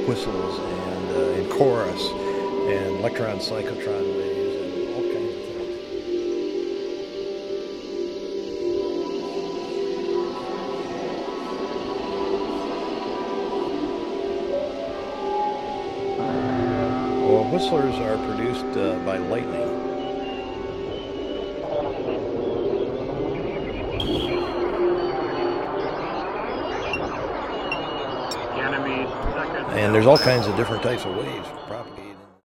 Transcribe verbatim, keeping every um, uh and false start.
whistles and, uh, and chorus and electron cyclotron waves and all kinds of things. Well, whistlers are produced uh, by lightning. And there's all kinds of different types of waves propagated.